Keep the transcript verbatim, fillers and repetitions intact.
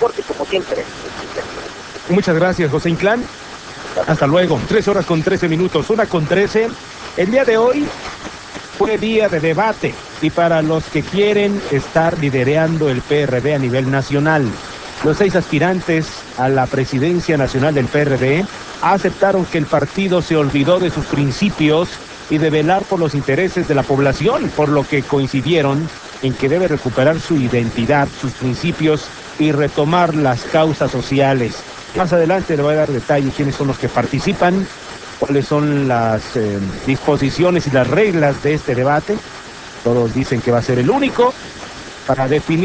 reporte, como siempre. Muchas gracias, José Inclán. Hasta luego. Tres horas con trece minutos, una con trece. El día de hoy fue día de debate y para los que quieren estar liderando el P R D a nivel nacional, los seis aspirantes a la presidencia nacional del P R D aceptaron que el partido se olvidó de sus principios y de velar por los intereses de la población, por lo que coincidieron en que debe recuperar su identidad, sus principios y retomar las causas sociales. Más adelante le voy a dar detalles quiénes son los que participan, cuáles son las eh, disposiciones y las reglas de este debate. Todos dicen que va a ser el único para definir